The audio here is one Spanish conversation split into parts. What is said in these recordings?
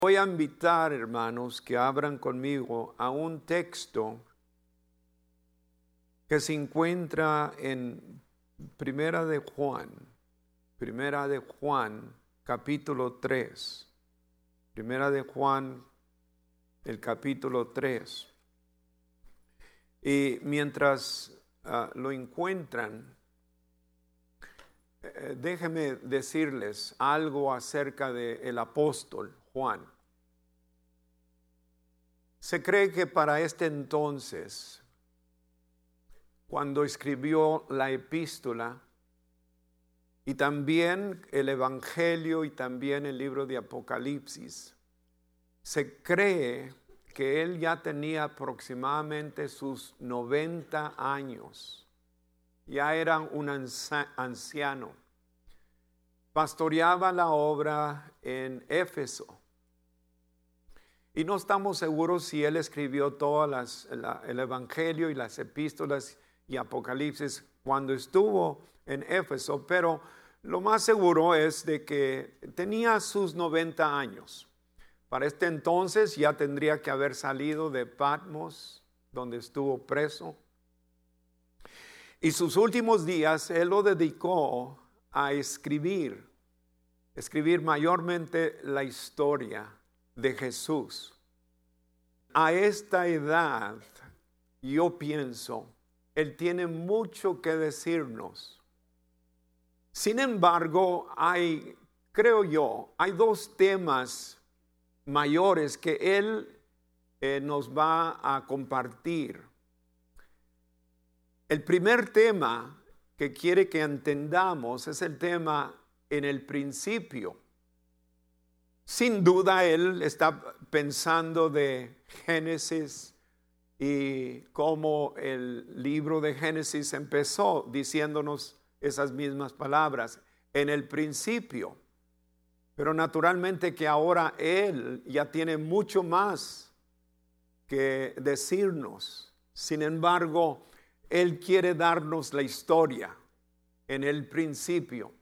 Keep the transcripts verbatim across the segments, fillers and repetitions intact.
Voy a invitar, hermanos, que abran conmigo a un texto que se encuentra en Primera de Juan, Primera de Juan, capítulo tres. Primera de Juan, el capítulo tres. Y mientras uh, lo encuentran, eh, déjenme decirles algo acerca del apóstol Juan. Se cree que para este entonces, cuando escribió la epístola y también el Evangelio y también el libro de Apocalipsis, se cree que él ya tenía aproximadamente sus noventa años, ya era un anciano, pastoreaba la obra en Éfeso. Y no estamos seguros si él escribió todo las, la, el Evangelio y las epístolas y Apocalipsis cuando estuvo en Éfeso, pero lo más seguro es de que tenía sus noventa años. Para este entonces ya tendría que haber salido de Patmos, donde estuvo preso. Y sus últimos días él lo dedicó a escribir, escribir mayormente la historia de Jesús. A esta edad, yo pienso, él tiene mucho que decirnos. Sin embargo, hay, creo yo, hay dos temas mayores que él eh, nos va a compartir. El primer tema que quiere que entendamos es el tema en el principio. Sin duda él está pensando de Génesis y cómo el libro de Génesis empezó diciéndonos esas mismas palabras, en el principio. Pero naturalmente que ahora él ya tiene mucho más que decirnos. Sin embargo, él quiere darnos la historia en el principio.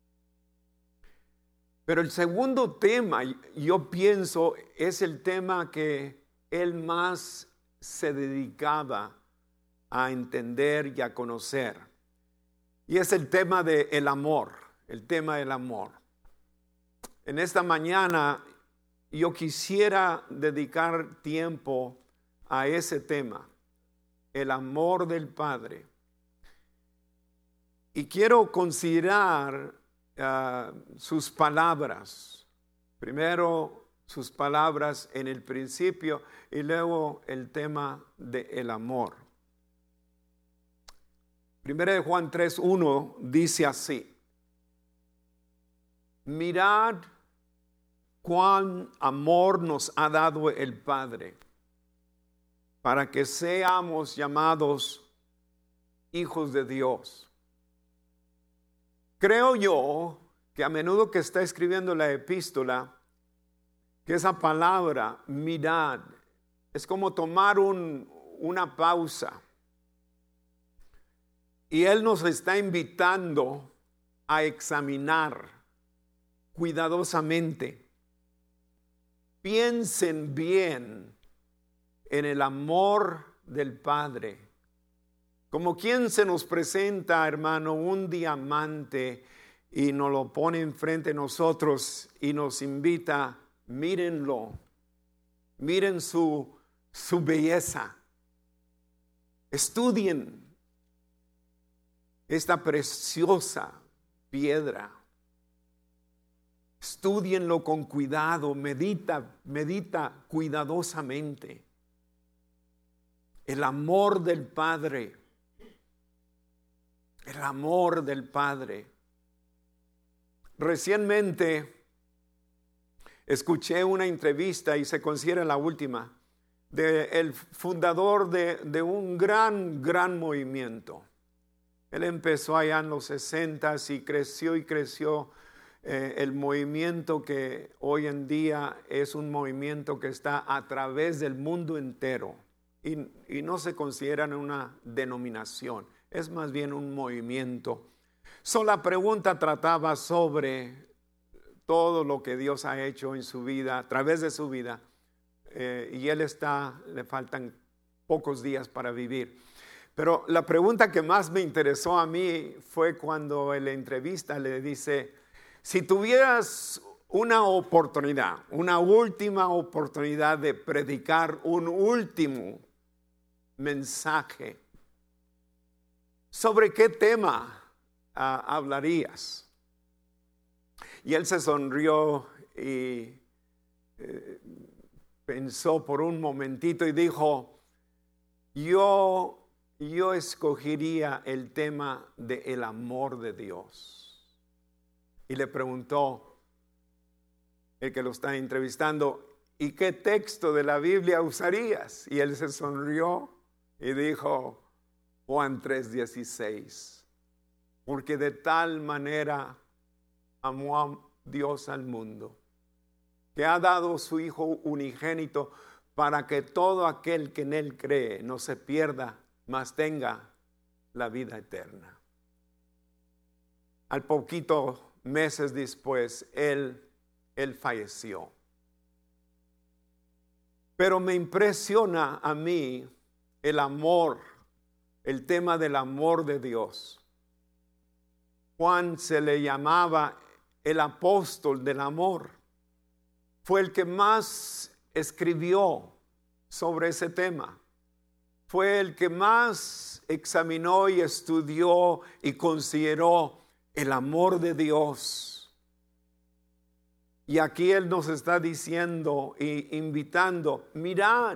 Pero el segundo tema, yo pienso, es el tema que él más se dedicaba a entender y a conocer. Y es el tema del amor, el tema del amor. En esta mañana yo quisiera dedicar tiempo a ese tema, el amor del Padre. Y quiero considerar Uh, sus palabras. Primero sus palabras en el principio y luego el tema del amor. Primera de Juan tres uno dice así: mirad cuán amor nos ha dado el Padre para que seamos llamados hijos de Dios. Creo yo que a menudo que está escribiendo la epístola, que esa palabra, mirad, es como tomar un, una pausa. Y él nos está invitando a examinar cuidadosamente. Piensen bien en el amor del Padre. Como quien se nos presenta, hermano, un diamante y nos lo pone enfrente de nosotros y nos invita, mírenlo, miren su, su belleza, estudien esta preciosa piedra, estúdienlo con cuidado, medita, medita cuidadosamente. El amor del Padre. El amor del Padre. Recientemente escuché una entrevista, y se considera la última, del fundador de, de un gran, gran movimiento. Él empezó allá en los sesentas y creció y creció eh, el movimiento que hoy en día es un movimiento que está a través del mundo entero y, y no se considera una denominación. Es más bien un movimiento. So, la pregunta trataba sobre todo lo que Dios ha hecho en su vida, a través de su vida, eh, y él está, le faltan pocos días para vivir. Pero la pregunta que más me interesó a mí fue cuando en la entrevista le dice, si tuvieras una oportunidad, una última oportunidad de predicar un último mensaje, ¿sobre qué tema uh, hablarías? Y él se sonrió y eh, pensó por un momentito y dijo, yo, yo escogería el tema del amor de Dios. Y le preguntó el que lo está entrevistando, ¿y qué texto de la Biblia usarías? Y él se sonrió y dijo, Juan tres dieciséis, porque de tal manera amó a Dios al mundo, que ha dado su Hijo unigénito para que todo aquel que en Él cree no se pierda, mas tenga la vida eterna. Al poquito meses después, Él, él falleció. Pero me impresiona a mí el amor, el tema del amor de Dios. Juan se le llamaba el apóstol del amor. Fue el que más escribió sobre ese tema. Fue el que más examinó y estudió y consideró el amor de Dios. Y aquí Él nos está diciendo e invitando, mirad,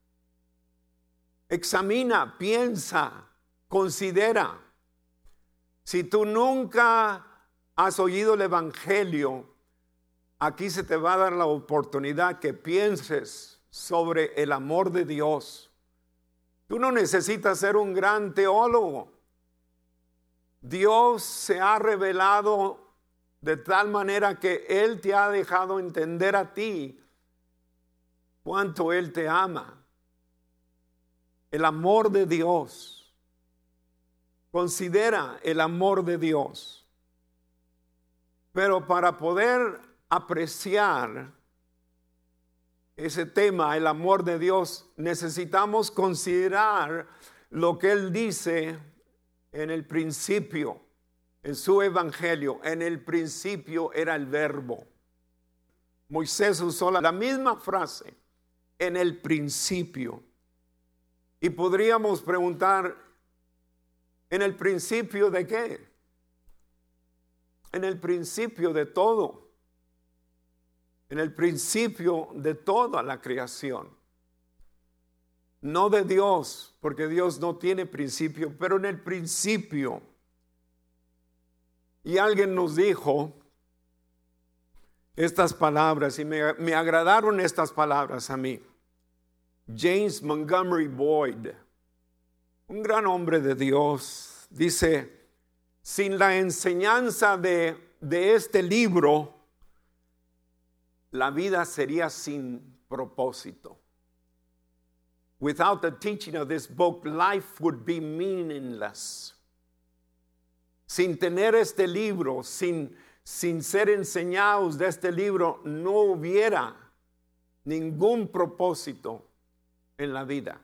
examina, piensa, considera. Si tú nunca has oído el Evangelio, aquí se te va a dar la oportunidad que pienses sobre el amor de Dios. Tú no necesitas ser un gran teólogo. Dios se ha revelado de tal manera que Él te ha dejado entender a ti cuánto Él te ama. El amor de Dios. Considera el amor de Dios. Pero para poder apreciar ese tema, el amor de Dios, necesitamos considerar lo que Él dice en el principio, en su evangelio. En el principio era el verbo. Moisés usó la misma frase, en el principio. Y podríamos preguntar, ¿en el principio de qué? En el principio de todo. En el principio de toda la creación. No de Dios, porque Dios no tiene principio, pero en el principio. Y alguien nos dijo estas palabras, y me, me agradaron estas palabras a mí. James Montgomery Boyd, un gran hombre de Dios, dice, sin la enseñanza de, de este libro, la vida sería sin propósito. Without the teaching of this book, life would be meaningless. Sin tener este libro, sin, sin ser enseñados de este libro, no hubiera ningún propósito en la vida.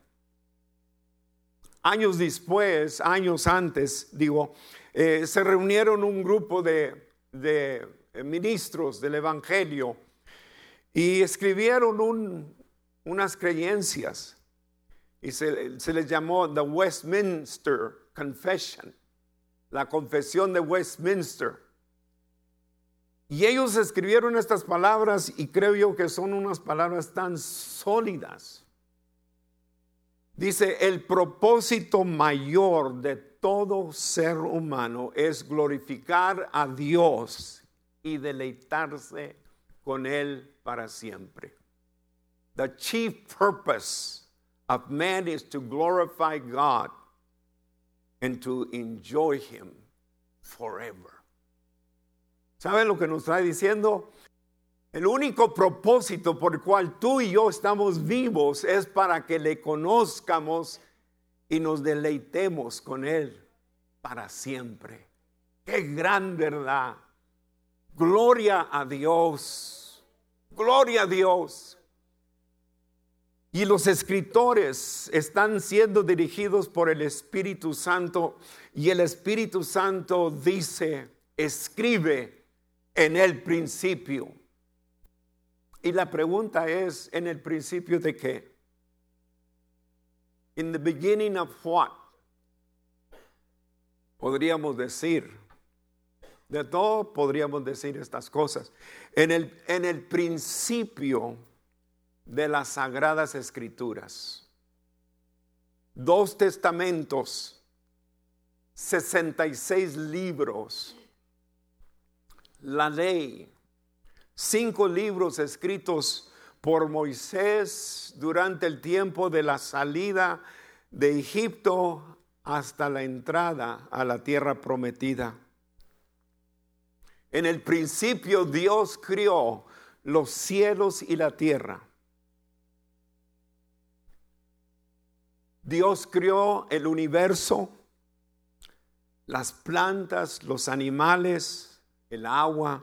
Años después, años antes, digo, eh, se reunieron un grupo de, de ministros del Evangelio y escribieron un, unas creencias y se, se les llamó The Westminster Confession, la confesión de Westminster. Y ellos escribieron estas palabras y creo yo que son unas palabras tan sólidas. Dice, el propósito mayor de todo ser humano es glorificar a Dios y deleitarse con Él para siempre. The chief purpose of man is to glorify God and to enjoy Him forever. ¿Saben lo que nos está diciendo? El único propósito por el cual tú y yo estamos vivos es para que le conozcamos y nos deleitemos con Él para siempre. ¡Qué gran verdad! Gloria a Dios. Gloria a Dios. Y los escritores están siendo dirigidos por el Espíritu Santo. Y el Espíritu Santo dice, escribe en el principio. Y la pregunta es, ¿en el principio de qué? In the beginning of what? Podríamos decir, de todo podríamos decir estas cosas. En el, en el principio de las Sagradas Escrituras. Dos testamentos, sesenta y seis libros, la ley, cinco libros escritos por Moisés durante el tiempo de la salida de Egipto hasta la entrada a la tierra prometida. En el principio Dios crió los cielos y la tierra. Dios crió el universo, las plantas, los animales, el agua.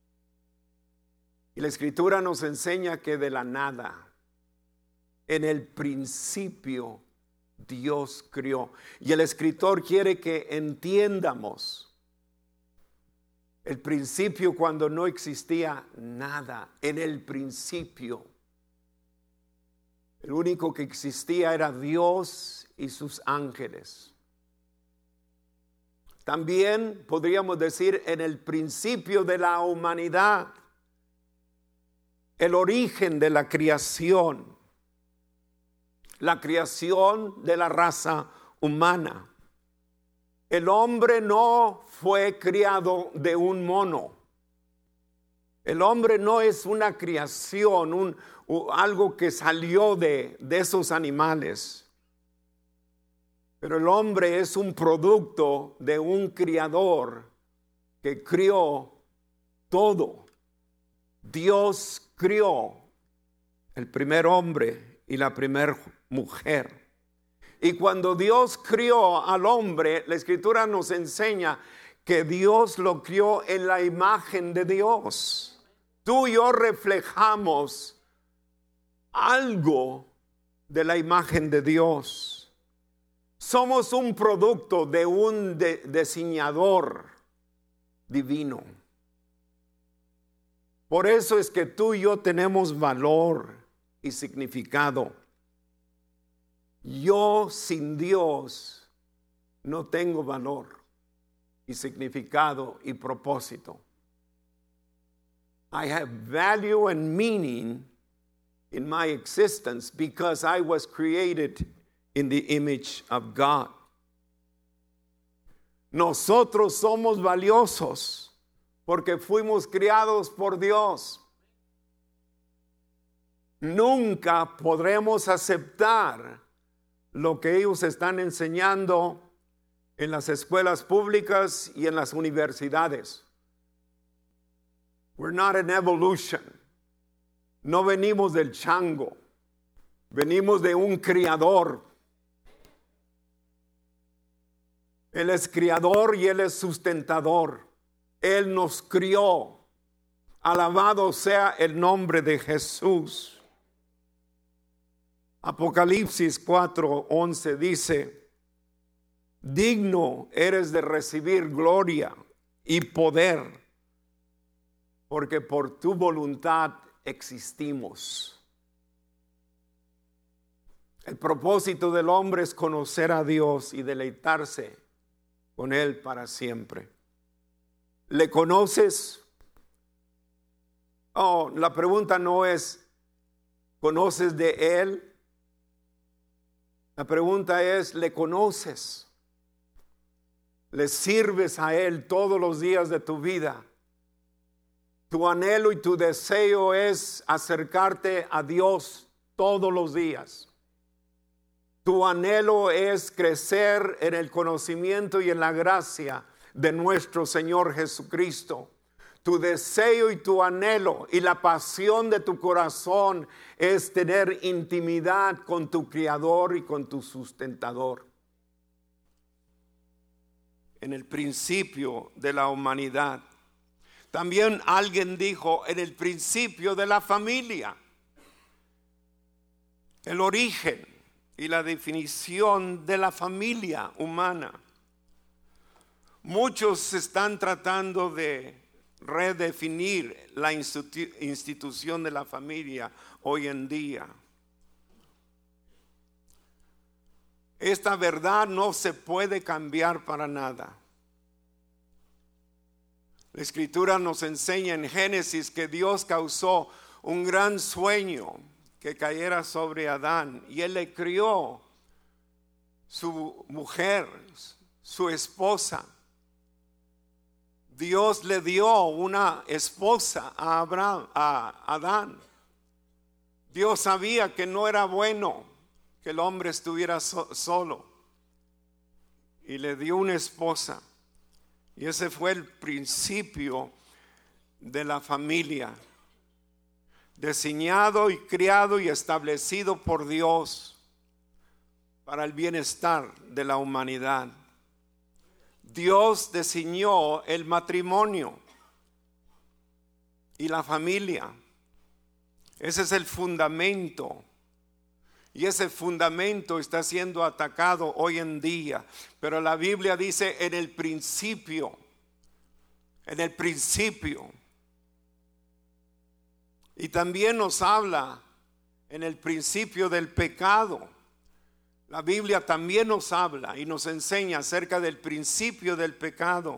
Y la Escritura nos enseña que de la nada, en el principio, Dios crió. Y el escritor quiere que entiendamos el principio cuando no existía nada. En el principio, el único que existía era Dios y sus ángeles. También podríamos decir en el principio de la humanidad, el origen de la creación, la creación de la raza humana. El hombre no fue criado de un mono. El hombre no es una creación, un, un, algo que salió de, de esos animales. Pero el hombre es un producto de un criador que crió todo. Dios crió el primer hombre y la primera mujer. Y cuando Dios crió al hombre, la Escritura nos enseña que Dios lo crió en la imagen de Dios. Tú y yo reflejamos algo de la imagen de Dios. Somos un producto de un de, diseñador divino. Por eso es que tú y yo tenemos valor y significado. Yo sin Dios no tengo valor y significado y propósito. I have value and meaning in my existence because I was created in the image of God. Nosotros somos valiosos porque fuimos criados por Dios. Nunca podremos aceptar lo que ellos están enseñando en las escuelas públicas y en las universidades. We're not an evolution. No venimos del chango. Venimos de un criador. Él es criador y Él es sustentador. Él nos crió. Alabado sea el nombre de Jesús. Apocalipsis cuatro once dice, digno eres de recibir gloria y poder, porque por tu voluntad existimos. El propósito del hombre es conocer a Dios y deleitarse con Él para siempre. ¿Le conoces? Oh, la pregunta no es, ¿conoces de Él? La pregunta es, ¿le conoces? ¿Le sirves a Él todos los días de tu vida? Tu anhelo y tu deseo es acercarte a Dios todos los días. Tu anhelo es crecer en el conocimiento y en la gracia de nuestro Señor Jesucristo. Tu deseo y tu anhelo y la pasión de tu corazón es tener intimidad con tu Creador y con tu sustentador. En el principio de la humanidad. También alguien dijo, en el principio de la familia. El origen y la definición de la familia humana. Muchos están tratando de redefinir la institu- institución de la familia hoy en día. Esta verdad no se puede cambiar para nada. La Escritura nos enseña en Génesis que Dios causó un gran sueño que cayera sobre Adán y él le crió su mujer, su esposa. Dios le dio una esposa a Abraham, a Adán. Dios sabía que no era bueno que el hombre estuviera so- solo y le dio una esposa. Y ese fue el principio de la familia, diseñado y criado y establecido por Dios para el bienestar de la humanidad. Dios diseñó el matrimonio y la familia. Ese es el fundamento. Y ese fundamento está siendo atacado hoy en día. Pero la Biblia dice en el principio, en el principio. Y también nos habla en el principio del pecado. La Biblia también nos habla y nos enseña acerca del principio del pecado.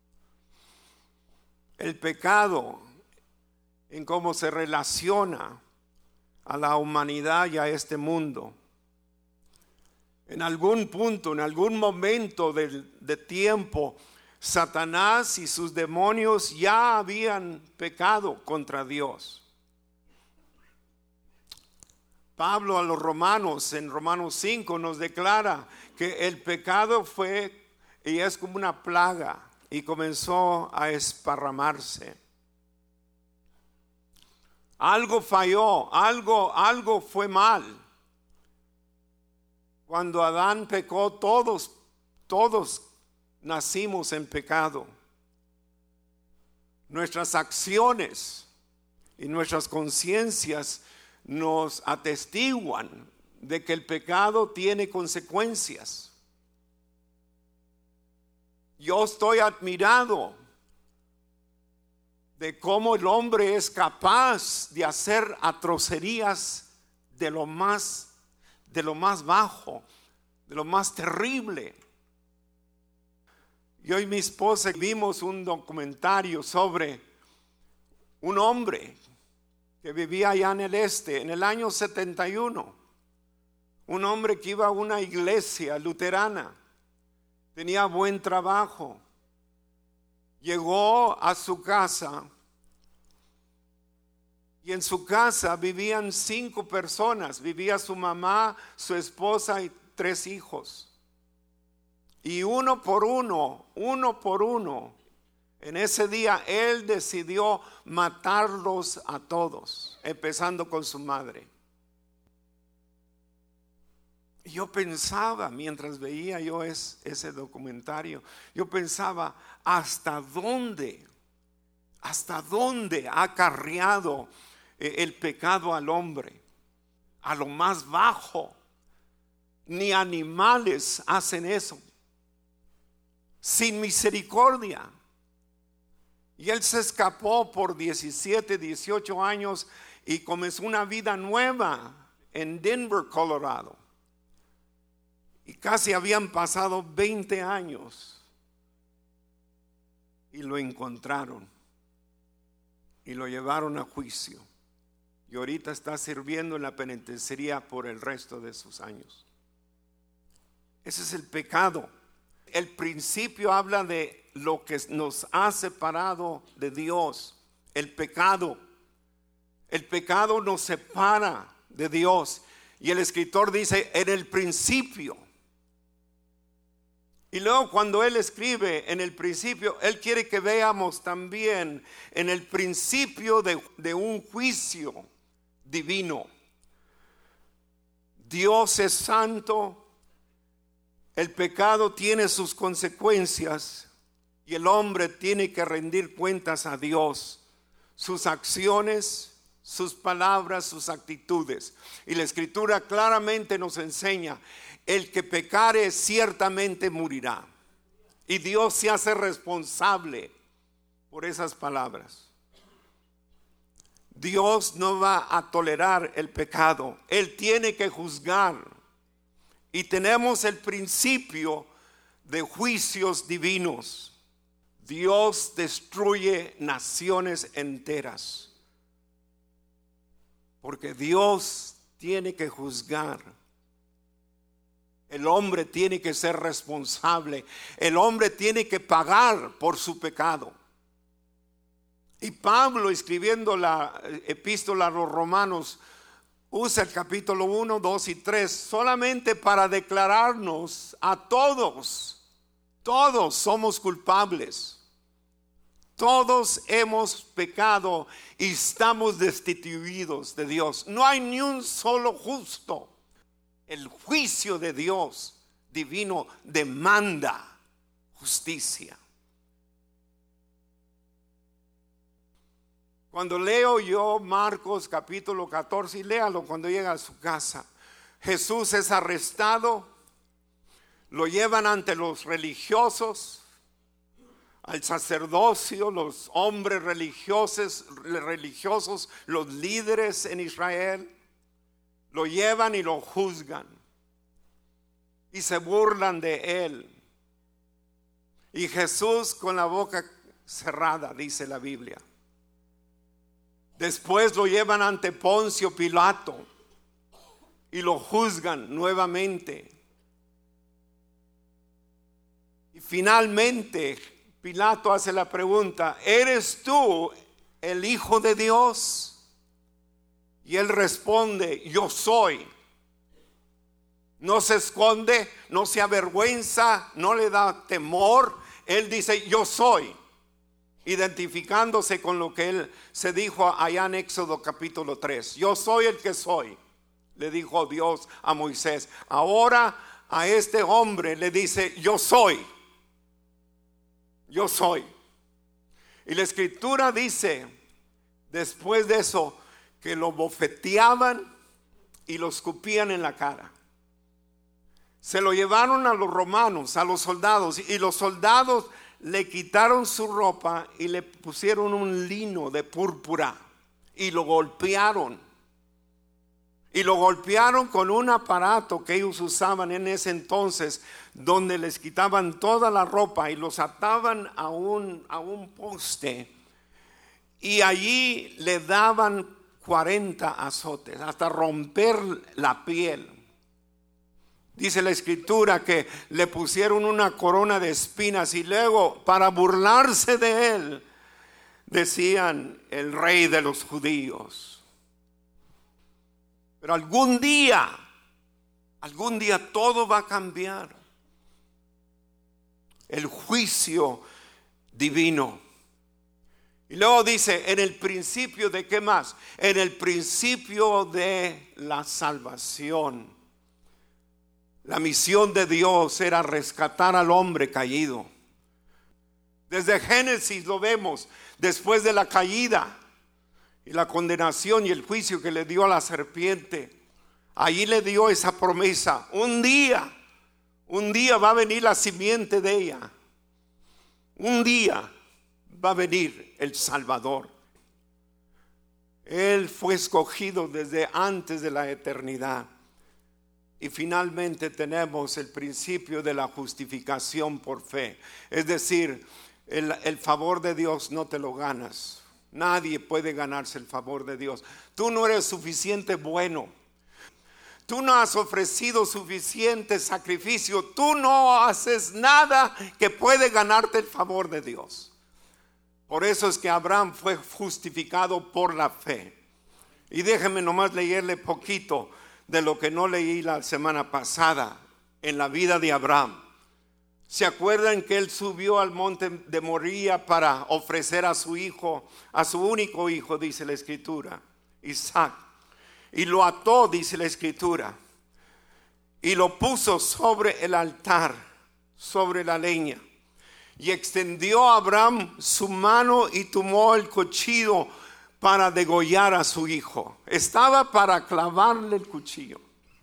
El pecado en cómo se relaciona a la humanidad y a este mundo. En algún punto, en algún momento de, de tiempo, Satanás y sus demonios ya habían pecado contra Dios. Pablo a los romanos en Romanos cinco nos declara que el pecado fue y es como una plaga y comenzó a esparramarse. Algo falló, algo, algo fue mal. Cuando Adán pecó, todos, todos nacimos en pecado. Nuestras acciones y nuestras conciencias nos atestiguan de que el pecado tiene consecuencias. Yo estoy admirado de cómo el hombre es capaz de hacer atrocerías de lo más, de lo más bajo, de lo más terrible. Yo y mi esposa vimos un documentario sobre un hombre que vivía allá en el este, en el año setenta y uno. Un hombre que iba a una iglesia luterana, tenía buen trabajo. Llegó a su casa y en su casa vivían cinco personas. Vivía su mamá, su esposa y tres hijos. Y uno por uno, uno por uno, en ese día él decidió matarlos a todos, empezando con su madre. Y yo pensaba, mientras veía yo es, ese documentario, yo pensaba, ¿hasta dónde, hasta dónde ha acarreado el pecado al hombre? A lo más bajo. Ni animales hacen eso. Sin misericordia. Y él se escapó por diecisiete, dieciocho años y comenzó una vida nueva en Denver, Colorado. Y casi habían pasado veinte años y lo encontraron y lo llevaron a juicio. Y ahorita está sirviendo en la penitenciaría por el resto de sus años. Ese es el pecado. El principio habla de lo que nos ha separado de Dios. El pecado. El pecado nos separa de Dios. Y el escritor dice, en el principio. Y luego cuando él escribe en el principio, él quiere que veamos también en el principio de, de un juicio divino. Dios es santo, el pecado tiene sus consecuencias y el hombre tiene que rendir cuentas a Dios, sus acciones, sus palabras, sus actitudes. Y la Escritura claramente nos enseña: el que pecare ciertamente morirá. Y Dios se hace responsable por esas palabras. Dios no va a tolerar el pecado. Él tiene que juzgar. Y tenemos el principio de juicios divinos. Dios destruye naciones enteras, porque Dios tiene que juzgar. El hombre tiene que ser responsable. El hombre tiene que pagar por su pecado. Y Pablo, escribiendo la epístola a los Romanos, usa el capítulo uno, dos y tres solamente para declararnos a todos. Todos somos culpables. Todos hemos pecado y estamos destituidos de Dios. No hay ni un solo justo. El juicio de Dios divino demanda justicia. Cuando leo yo Marcos capítulo catorce, y léalo cuando llega a su casa, Jesús es arrestado, lo llevan ante los religiosos, al sacerdocio, los hombres religiosos, religiosos, los líderes en Israel, lo llevan y lo juzgan y se burlan de él. Y Jesús con la boca cerrada, dice la Biblia. Después lo llevan ante Poncio Pilato y lo juzgan nuevamente. Y finalmente Pilato hace la pregunta: ¿eres tú el Hijo de Dios? Y él responde: yo soy. No se esconde, no se avergüenza, no le da temor. Él dice: yo soy, identificándose con lo que él se dijo allá en Éxodo capítulo tres. Yo soy el que soy, le dijo Dios a Moisés. Ahora a este hombre le dice: yo soy. Yo soy. Y la Escritura dice, después de eso, que lo bofeteaban y lo escupían en la cara. Se lo llevaron a los romanos, a los soldados, y los soldados le quitaron su ropa y le pusieron un lino de púrpura y lo golpearon. Y lo golpearon con un aparato que ellos usaban en ese entonces, donde les quitaban toda la ropa y los ataban a un, a un poste. Y allí le daban cuarenta azotes, hasta romper la piel. Dice la Escritura que le pusieron una corona de espinas y luego, para burlarse de él, decían: el rey de los judíos. Pero algún día, algún día todo va a cambiar. El juicio divino. Y luego dice: en el principio de ¿qué más? En el principio de la salvación. La misión de Dios era rescatar al hombre caído. Desde Génesis lo vemos, después de la caída y la condenación y el juicio que le dio a la serpiente, allí le dio esa promesa: un día, un día va a venir la simiente de ella, un día va a venir el Salvador. Él fue escogido desde antes de la eternidad. Y finalmente tenemos el principio de la justificación por fe. Es decir, el, el favor de Dios no te lo ganas. Nadie puede ganarse el favor de Dios. Tú no eres suficiente bueno. Tú no has ofrecido suficiente sacrificio. Tú no haces nada que puede ganarte el favor de Dios. Por eso es que Abraham fue justificado por la fe. Y déjenme nomás leerle poquito de lo que no leí la semana pasada en la vida de Abraham. ¿Se acuerdan que él subió al monte de Moría para ofrecer a su hijo, a su único hijo, dice la Escritura, Isaac? Y lo ató, dice la Escritura, y lo puso sobre el altar, sobre la leña. Y extendió a Abraham su mano y tomó el cuchillo para degollar a su hijo. Estaba para clavarle el cuchillo.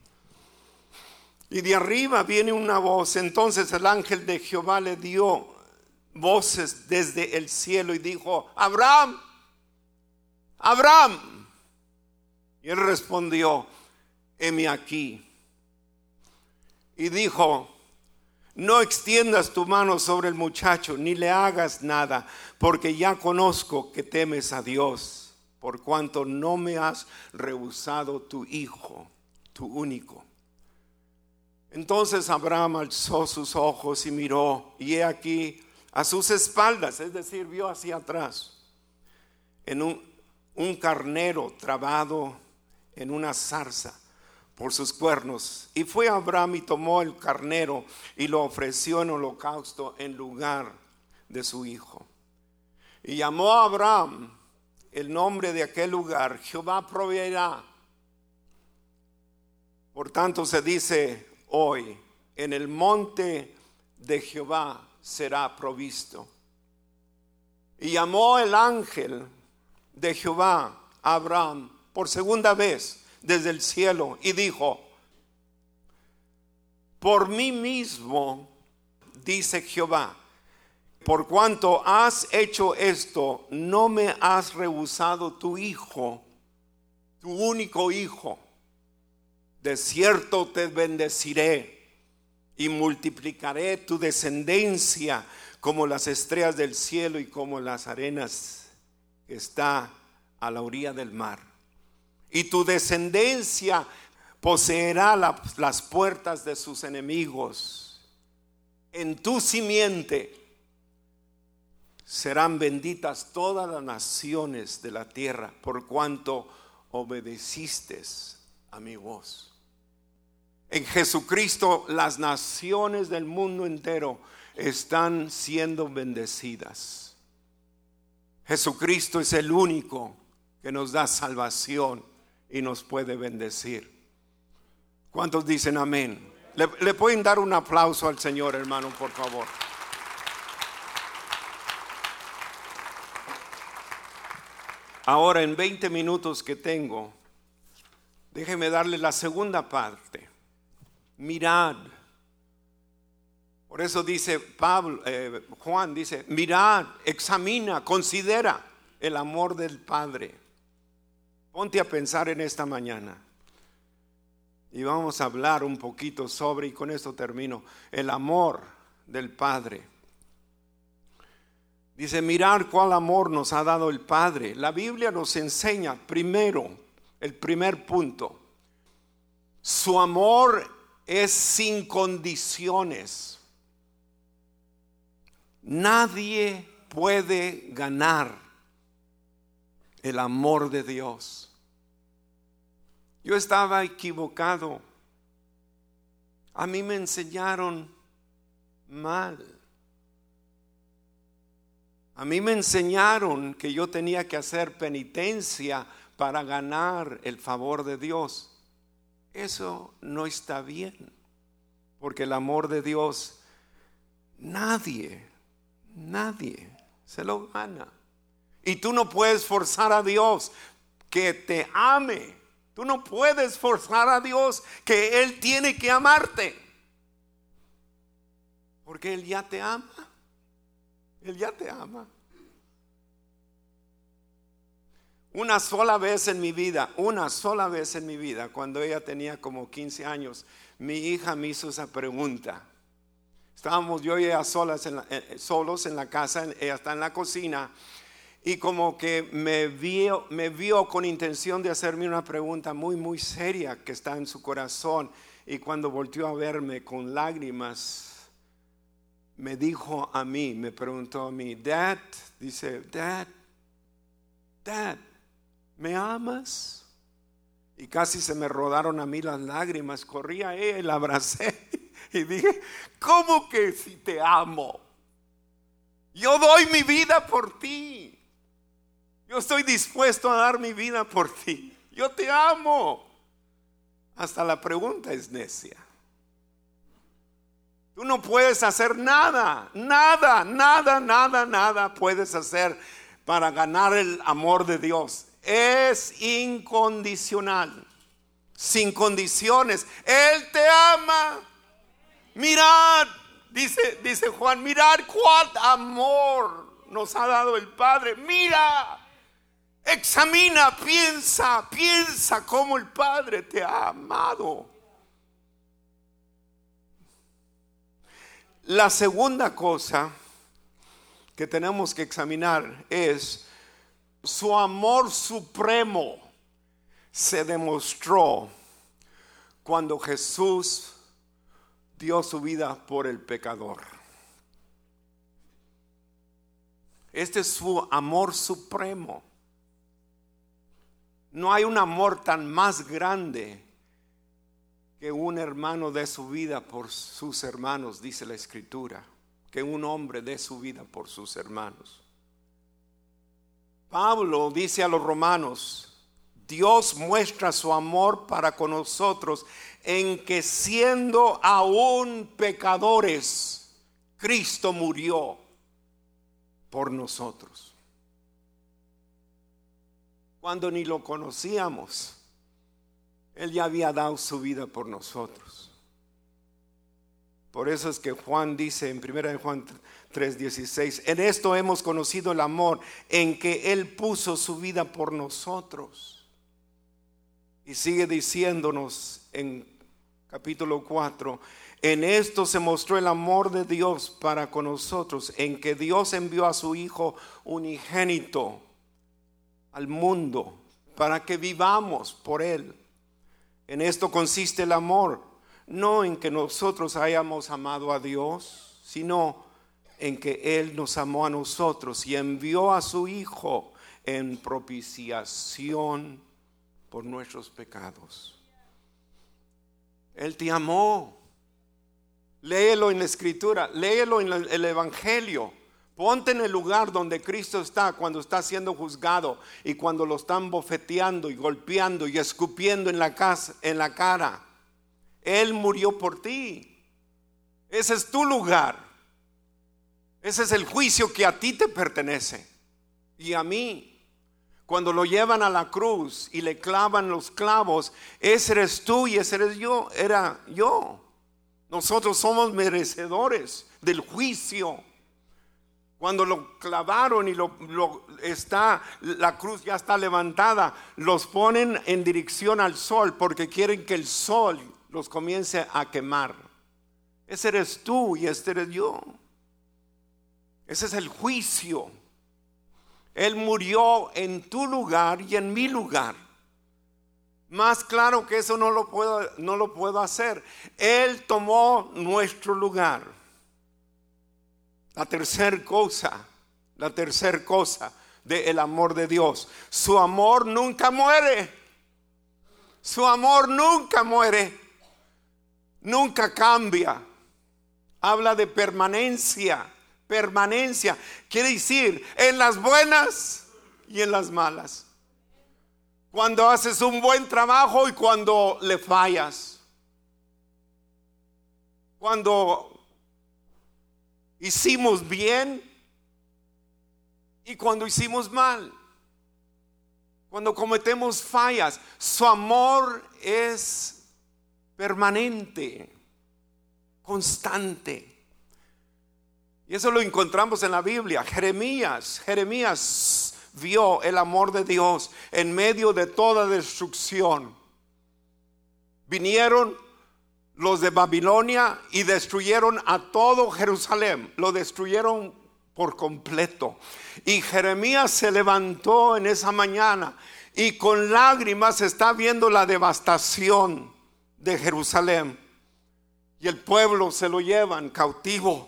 Y de arriba viene una voz. Entonces el ángel de Jehová le dio voces desde el cielo y dijo: Abraham, Abraham. Y él respondió: heme aquí. Y dijo: no extiendas tu mano sobre el muchacho, ni le hagas nada, porque ya conozco que temes a Dios, por cuanto no me has rehusado tu hijo, tu único. Entonces Abraham alzó sus ojos y miró, y he aquí a sus espaldas, es decir, vio hacia atrás, en un, un carnero trabado en una zarza por sus cuernos. Y fue Abraham y tomó el carnero y lo ofreció en holocausto en lugar de su hijo. Y llamó a Abraham el nombre de aquel lugar: Jehová proveerá. Por tanto se dice hoy: en el monte de Jehová será provisto. Y llamó el ángel de Jehová a Abraham por segunda vez desde el cielo y dijo: por mí mismo, dice Jehová, por cuanto has hecho esto, no me has rehusado tu hijo, tu único hijo. De cierto te bendeciré y multiplicaré tu descendencia como las estrellas del cielo y como las arenas que está a la orilla del mar. Y tu descendencia poseerá la, las puertas de sus enemigos. En tu simiente serán benditas todas las naciones de la tierra, por cuanto obedeciste a mi voz. En Jesucristo las naciones del mundo entero están siendo bendecidas. Jesucristo es el único que nos da salvación y nos puede bendecir. ¿Cuántos dicen amén? ¿Le, le pueden dar un aplauso al Señor, hermano, por favor? Ahora, en veinte minutos que tengo, déjeme darle la segunda parte. Mirad. Por eso dice Pablo, eh, Juan dice: mirad, examina, considera el amor del Padre. Ponte a pensar en esta mañana. Y vamos a hablar un poquito sobre, y con esto termino, el amor del Padre. Dice: mirar cuál amor nos ha dado el Padre. La Biblia nos enseña primero, el primer punto, su amor es sin condiciones. Nadie puede ganar el amor de Dios. Yo estaba equivocado. A mí me enseñaron mal. A mí me enseñaron que yo tenía que hacer penitencia para ganar el favor de Dios. Eso no está bien, porque el amor de Dios nadie, nadie se lo gana. Y tú no puedes forzar a Dios que te ame. Tú no puedes forzar a Dios que Él tiene que amarte, porque Él ya te ama. Él ya te ama. Una sola vez en mi vida, una sola vez en mi vida, cuando ella tenía como quince años, mi hija me hizo esa pregunta. Estábamos yo y ella solas en la, eh, solos en la casa, ella está en la cocina, y como que me vio, me vio con intención de hacerme una pregunta muy, muy seria que está en su corazón. Y cuando volteó a verme con lágrimas, me dijo a mí, me preguntó a mí: Dad, dice, Dad, Dad, ¿me amas? Y casi se me rodaron a mí las lágrimas. Corrí a ella y la abracé y dije: ¿cómo que si te amo? Yo doy mi vida por ti. Yo estoy dispuesto a dar mi vida por ti. Yo te amo. Hasta la pregunta es necia. Tú no puedes hacer nada, nada, nada, nada, nada puedes hacer para ganar el amor de Dios. Es incondicional, sin condiciones. Él te ama. Mirad, dice, dice Juan, mirad cuál amor nos ha dado el Padre. Mira, examina, piensa, piensa cómo el Padre te ha amado. La segunda cosa que tenemos que examinar es su amor supremo se demostró cuando Jesús dio su vida por el pecador. Este es su amor supremo. No hay un amor tan más grande que un hermano dé su vida por sus hermanos, dice la Escritura, que un hombre dé su vida por sus hermanos. Pablo dice a los romanos: Dios muestra su amor para con nosotros en que siendo aún pecadores, Cristo murió por nosotros. Cuando ni lo conocíamos, Él ya había dado su vida por nosotros. Por eso es que Juan dice en primera de Juan tres dieciséis: en esto hemos conocido el amor, en que Él puso su vida por nosotros. Y sigue diciéndonos en capítulo cuatro: en esto se mostró el amor de Dios para con nosotros, en que Dios envió a su Hijo unigénito al mundo para que vivamos por Él. En esto consiste el amor, no en que nosotros hayamos amado a Dios, sino en que Él nos amó a nosotros y envió a su Hijo en propiciación por nuestros pecados. Él te amó. Léelo en la Escritura, léelo en el Evangelio. Ponte en el lugar donde Cristo está cuando está siendo juzgado y cuando lo están bofeteando y golpeando y escupiendo en la, casa, en la cara. Él murió por ti. Ese es tu lugar. Ese es el juicio que a ti te pertenece y a mí. Cuando lo llevan a la cruz y le clavan los clavos, ese eres tú y ese eres yo, era yo. Nosotros somos merecedores del juicio. Cuando lo clavaron y lo, lo está, la cruz ya está levantada, los ponen en dirección al sol porque quieren que el sol los comience a quemar. Ese eres tú y este eres yo. Ese es el juicio. Él murió en tu lugar y en mi lugar. Más claro que eso no lo puedo, no lo puedo hacer. Él tomó nuestro lugar. La tercera cosa, la tercera cosa del amor de Dios: su amor nunca muere. Su amor nunca muere, nunca cambia. Habla de permanencia, permanencia. Quiere decir, en las buenas y en las malas. Cuando haces un buen trabajo y cuando le fallas. Cuando hicimos bien y cuando hicimos mal. Cuando cometemos fallas. Su amor es permanente, constante. Y eso lo encontramos en la Biblia. Jeremías, Jeremías vio el amor de Dios en medio de toda destrucción. Vinieron los de Babilonia y destruyeron a todo Jerusalén. Lo destruyeron por completo. Y Jeremías se levantó en esa mañana y con lágrimas está viendo la devastación de Jerusalén. Y el pueblo se lo llevan cautivo.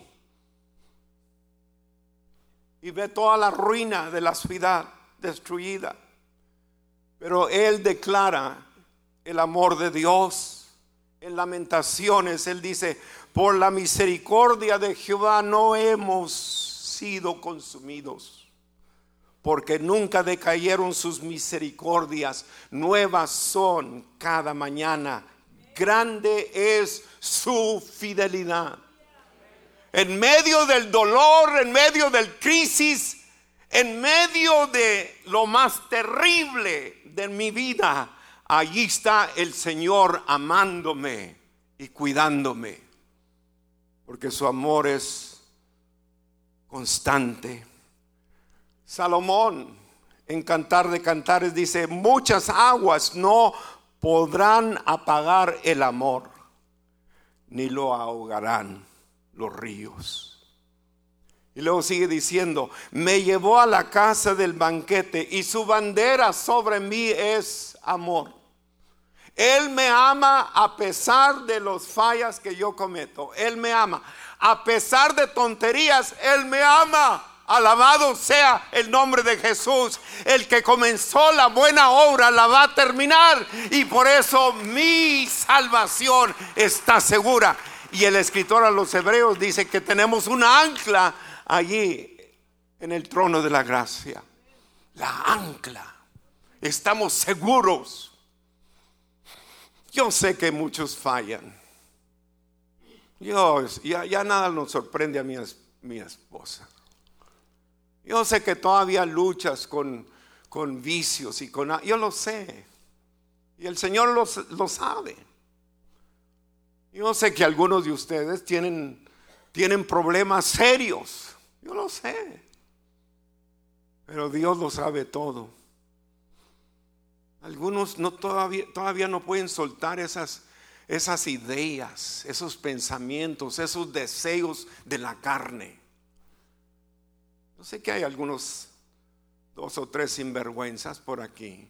Y ve toda la ruina de la ciudad destruida. Pero él declara el amor de Dios. En Lamentaciones él dice: por la misericordia de Jehová no hemos sido consumidos, porque nunca decayeron sus misericordias, nuevas son cada mañana, grande es su fidelidad. en medio del dolor, en medio del crisis, en medio de lo más terrible de mi vida, allí está el Señor amándome y cuidándome, porque su amor es constante. Salomón, en Cantar de Cantares, dice: muchas aguas no podrán apagar el amor, ni lo ahogarán los ríos. Y luego sigue diciendo: me llevó a la casa del banquete y su bandera sobre mí es amor. Él me ama a pesar de los fallas que yo cometo. Él me ama a pesar de tonterías. Él me ama. Alabado sea el nombre de Jesús. El que comenzó la buena obra la va a terminar, y por eso mi salvación está segura. Y el escritor a los Hebreos dice que tenemos una ancla allí en el trono de la gracia. La ancla. Estamos seguros. Yo sé que muchos fallan. Yo, ya, ya nada nos sorprende a mi, mi esposa. Yo sé que todavía luchas con, con vicios y con... Yo lo sé. Y el Señor lo, lo sabe. Yo sé que algunos de ustedes tienen, tienen problemas serios. Yo lo sé. Pero Dios lo sabe todo. Algunos no, todavía, todavía no pueden soltar esas, esas ideas, esos pensamientos, esos deseos de la carne. Yo sé que hay algunos, dos o tres sinvergüenzas por aquí.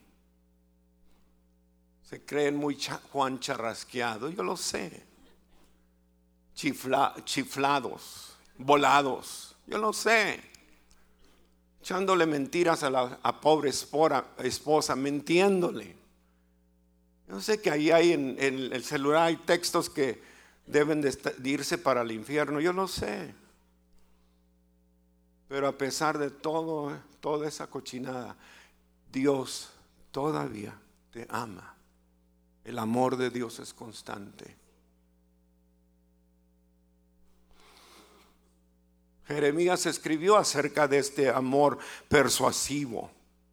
Se creen muy cha, Juan Charrasqueado, yo lo sé. Chifla, chiflados, volados, yo lo sé. Echándole mentiras a la a pobre espora, esposa, mintiéndole. Yo sé que ahí hay en, en el celular hay textos que deben de, de irse para el infierno, yo lo sé. Pero a pesar de todo, toda esa cochinada, Dios todavía te ama. El amor de Dios es constante. Jeremías escribió acerca de este amor persuasivo.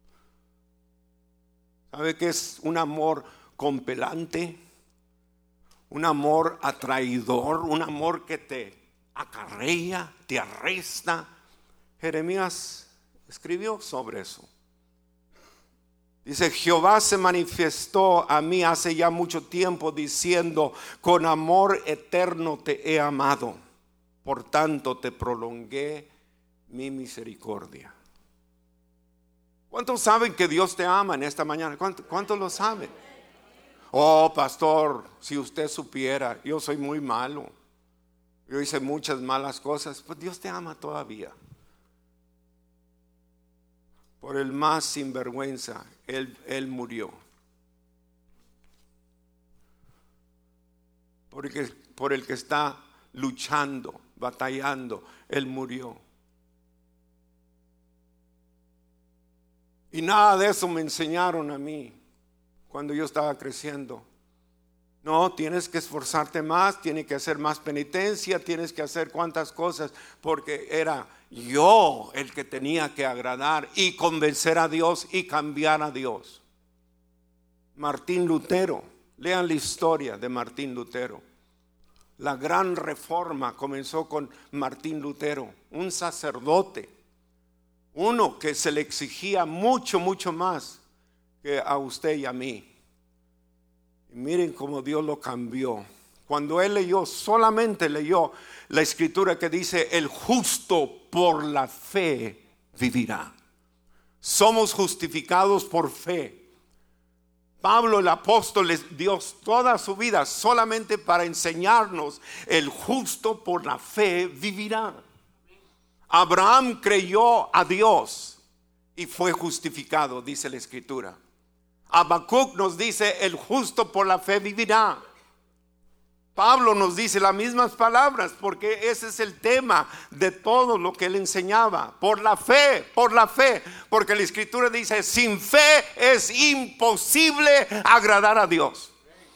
¿Sabe qué es un amor compelante? Un amor atraidor, un amor que te acarrea, te arresta. Jeremías escribió sobre eso. Dice: Jehová se manifestó a mí hace ya mucho tiempo diciendo: con amor eterno te he amado, por tanto te prolongué mi misericordia. ¿Cuántos saben que Dios te ama en esta mañana? ¿Cuántos, cuántos lo saben? Oh, pastor, si usted supiera, yo soy muy malo, yo hice muchas malas cosas. Pues Dios te ama todavía. Por el más sinvergüenza, Él, él murió. Por el, que, por el que está luchando, batallando, Él murió. Y nada de eso me enseñaron a mí cuando yo estaba creciendo. No, tienes que esforzarte más, tienes que hacer más penitencia, tienes que hacer cuantas cosas, porque era yo el que tenía que agradar y convencer a Dios y cambiar a Dios. Martín Lutero, lean la historia de Martín Lutero. La gran reforma comenzó con Martín Lutero, un sacerdote, uno que se le exigía mucho, mucho más que a usted y a mí. Y miren cómo Dios lo cambió. Cuando él leyó, solamente leyó la escritura que dice: el justo por la fe vivirá. Somos justificados por fe. Pablo el apóstol les dio toda su vida solamente para enseñarnos: el justo por la fe vivirá. Abraham creyó a Dios y fue justificado, dice la escritura. Habacuc nos dice: el justo por la fe vivirá. Pablo nos dice las mismas palabras, porque ese es el tema de todo lo que él enseñaba. Por la fe, por la fe. Porque la escritura dice: sin fe es imposible agradar a Dios.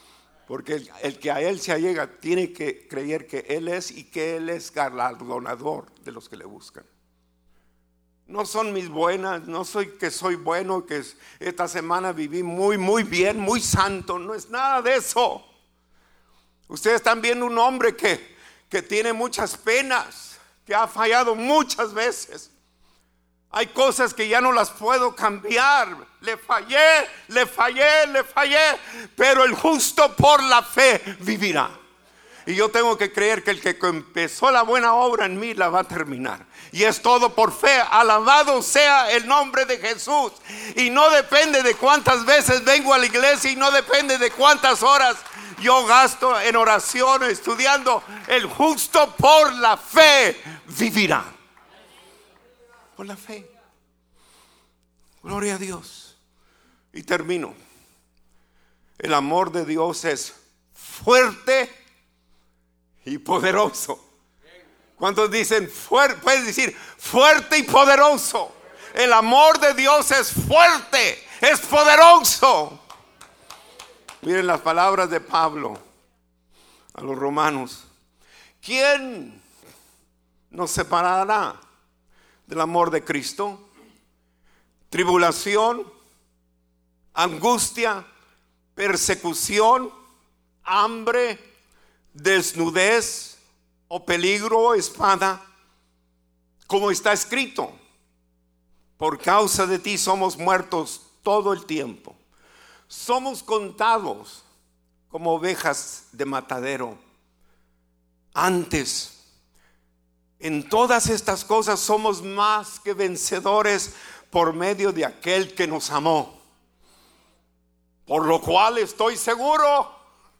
Porque el, el que a Él se allega tiene que creer que Él es y que Él es galardonador de los que le buscan. No son mis buenas, no soy que soy bueno, que esta semana viví muy, muy bien, muy santo. No es nada de eso. Ustedes están viendo un hombre que, que tiene muchas penas, que ha fallado muchas veces. Hay cosas que ya no las puedo cambiar. Le fallé, le fallé, le fallé. Pero el justo por la fe vivirá. Y yo tengo que creer que el que empezó la buena obra en mí la va a terminar. Y es todo por fe. Alabado sea el nombre de Jesús. Y no depende de cuántas veces vengo a la iglesia. Y no depende de cuántas horas yo gasto en oración, estudiando. El justo por la fe vivirá. Por la fe. Gloria a Dios. Y termino. El amor de Dios es fuerte y poderoso. ¿Cuántos dicen fuerte? Puedes decir fuerte y poderoso. El amor de Dios es fuerte, es poderoso. Miren las palabras de Pablo a los romanos. ¿Quién nos separará del amor de Cristo? Tribulación, angustia, persecución, hambre, desnudez o peligro o espada, como está escrito: por causa de ti somos muertos todo el tiempo, somos contados como ovejas de matadero. Antes, en todas estas cosas somos más que vencedores por medio de aquel que nos amó. Por lo cual estoy seguro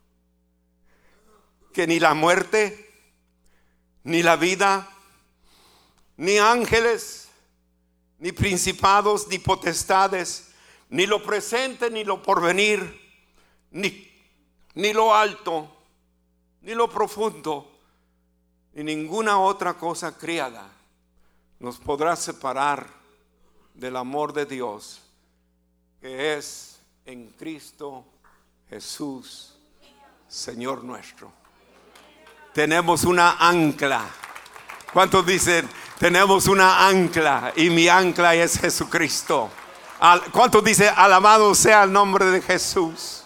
que ni la muerte, ni la vida, ni ángeles, ni principados, ni potestades, ni lo presente, ni lo porvenir, ni, ni lo alto, ni lo profundo, ni ninguna otra cosa criada nos podrá separar del amor de Dios, que es en Cristo Jesús, Señor nuestro. Tenemos una ancla. ¿Cuántos dicen? Tenemos una ancla, y mi ancla es Jesucristo. ¿Cuántos dicen? Alabado sea el nombre de Jesús.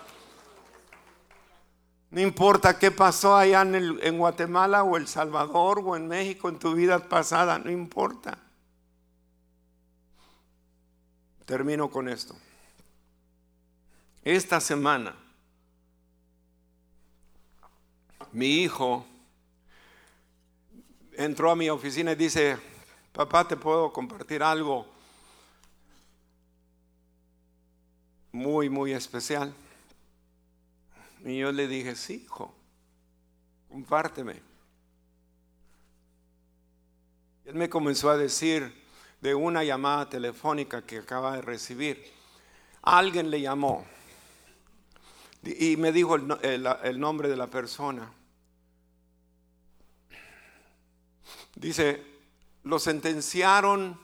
No importa qué pasó allá en, el, en Guatemala o El Salvador o en México en tu vida pasada, no importa. Termino con esto. Esta semana mi hijo entró a mi oficina y dice: papá, ¿te puedo compartir algo muy, muy especial? Y yo le dije: sí, hijo, compárteme. Él me comenzó a decir de una llamada telefónica que acaba de recibir. Alguien le llamó y me dijo el, el, el nombre de la persona. Dice: lo sentenciaron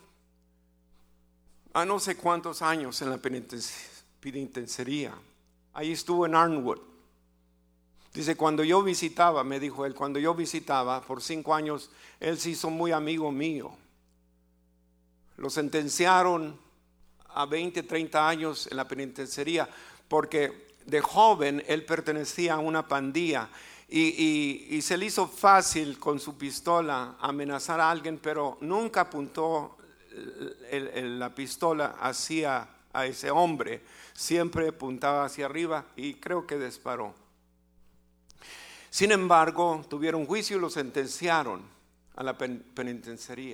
a no sé cuántos años en la penitenciaría. Ahí estuvo en Arnwood. Dice: cuando yo visitaba, me dijo él, cuando yo visitaba por cinco años, él se hizo muy amigo mío. Lo sentenciaron a veinte, treinta años en la penitenciaría porque de joven él pertenecía a una pandilla y, y, y se le hizo fácil con su pistola amenazar a alguien, pero nunca apuntó el, el, la pistola hacia a ese hombre, siempre apuntaba hacia arriba y creo que disparó. Sin embargo, tuvieron juicio y lo sentenciaron a la pen, penitenciaría.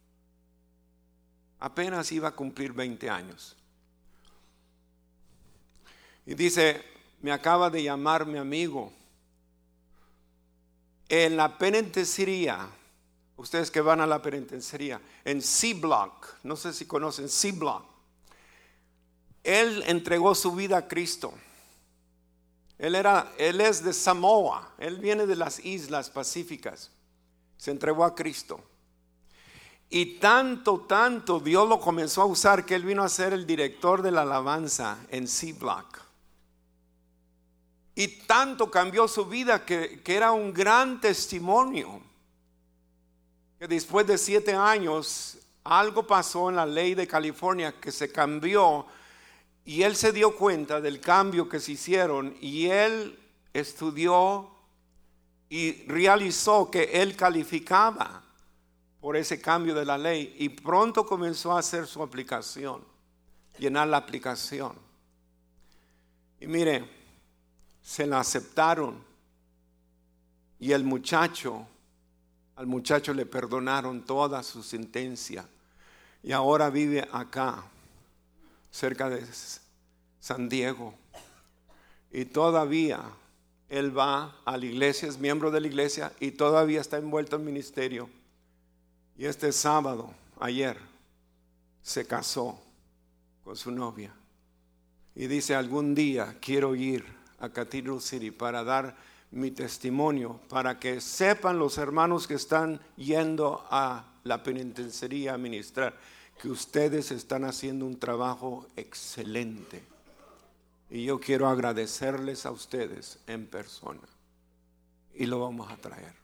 Apenas iba a cumplir veinte años. Y dice: me acaba de llamar mi amigo. En la penitenciaría, ustedes que van a la penitenciaría, en C-Block, no sé si conocen C-Block, él entregó su vida a Cristo. Él, era, él es de Samoa, él viene de las islas pacíficas, se entregó a Cristo. Y tanto, tanto Dios lo comenzó a usar que él vino a ser el director de la alabanza en C-Block. Y tanto cambió su vida que, que era un gran testimonio. Que después de siete años, algo pasó en la ley de California que se cambió. Y él se dio cuenta del cambio que se hicieron. Y él estudió y realizó que él calificaba por ese cambio de la ley. Y pronto comenzó a hacer su aplicación. Llenar la aplicación. Y mire, se la aceptaron y el muchacho, al muchacho le perdonaron toda su sentencia y ahora vive acá, cerca de San Diego, y todavía él va a la iglesia, es miembro de la iglesia y todavía está envuelto en ministerio. Y este sábado, ayer, se casó con su novia y dice: algún día quiero ir a Cathedral City para dar mi testimonio, para que sepan los hermanos que están yendo a la penitenciaría a ministrar, que ustedes están haciendo un trabajo excelente. Y yo quiero agradecerles a ustedes en persona. Y lo vamos a traer.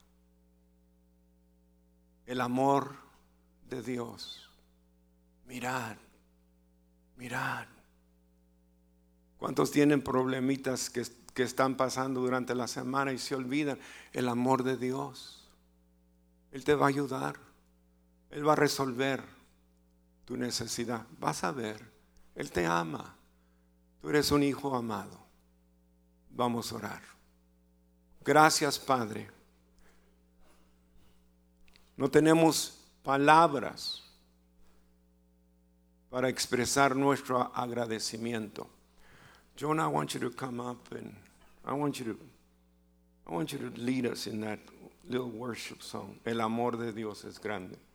El amor de Dios. Mirad, mirad. ¿Cuántos tienen problemitas que, que están pasando durante la semana y se olvidan? El amor de Dios. Él te va a ayudar. Él va a resolver tu necesidad. Vas a ver. Él te ama. Tú eres un hijo amado. Vamos a orar. Gracias, Padre. No tenemos palabras para expresar nuestro agradecimiento. Jonah, I want you to come up and I want you to I want you to lead us in that little worship song. El amor de Dios es grande.